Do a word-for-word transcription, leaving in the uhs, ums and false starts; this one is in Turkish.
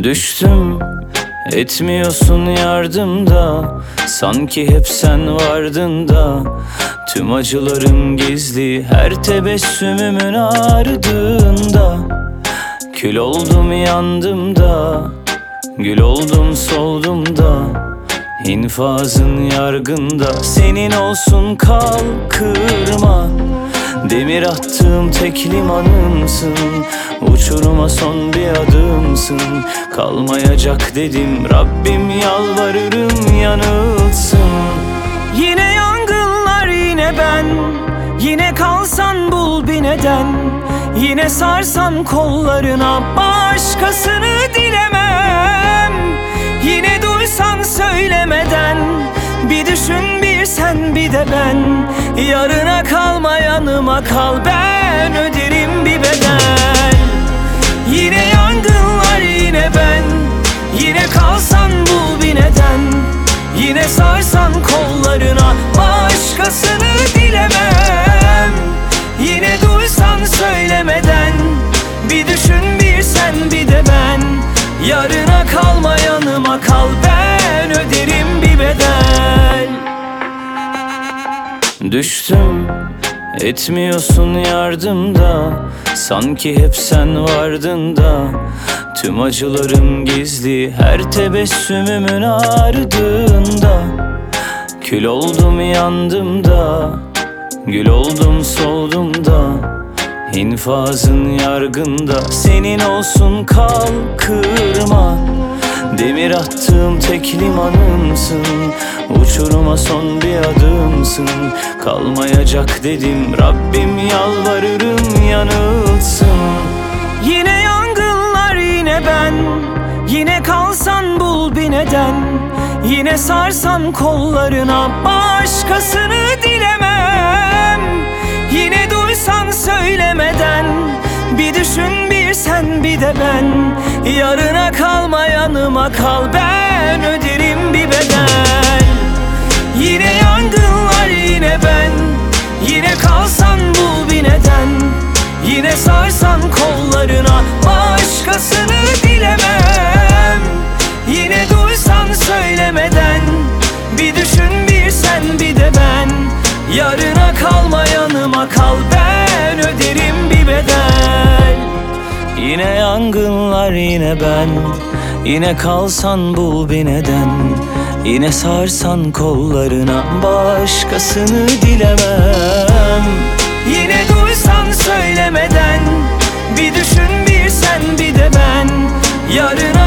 Düştüm, etmiyorsun yardımda. Sanki hep sen vardın da. Tüm acılarım gizli, her tebessümümün ardında. Kül oldum yandım da, gül oldum soldum da. İnfazın yargında, senin olsun kal kırma. Demir attığım tek limanımsın, uçuruma son bir adımsın. Kalmayacak dedim, Rabbim yalvarırım yanılsın. Yine yangınlar yine ben, yine kalsan bul bir neden. Yine sarsan kollarına, başkasını dilemem. Yine duysan söylemeden, bir düşün bir sen bir de ben. Yarına kalma yanıma kal, ben öderim bir bedel. Yine yangınlar yine ben, yine kalsan bul bir neden. Yine sarsan kollarına, başkasını dilemem. Yine duysan söylemeden, bir düşün bir sen bir de ben. Yarına kalma yanıma kal, ben öderim bir bedel. Düştüm, etmiyorsun yardımda. Sanki hep sen vardın da. Tüm acılarım gizli, her tebessümümün ardında. Kül oldum yandım da, gül oldum soldum da. İnfazın yargında, senin olsun kal kırma. Demir attığım tek limanımsın, uçuruma son bir adımsın. Kalmayacak dedim, Rabbim yalvarırım yanılsın. Yine yangınlar yine ben, yine kalsan bul bir neden. Yine sarsan kollarına, başkasını dilemem. Yine duysan söylemeden, bir düşün bir sen bir de ben. Yarına kalma yanıma kal, ben öderim bir bedel. Yine yangınlar yine ben, yine kalsan bul bir neden. Yine sarsan kollarına, başkasını dilemem. Yine duysan söylemeden, bir düşün bir sen bir de ben. Yarına kalma yanıma kal, ben öderim bir bedel. Yine yangınlar yine ben, yine kalsan bul bir neden. Yine sarsan kollarına, başkasını dilemem. Yine duysan söylemeden, bir düşün bir sen bir de ben. Yarına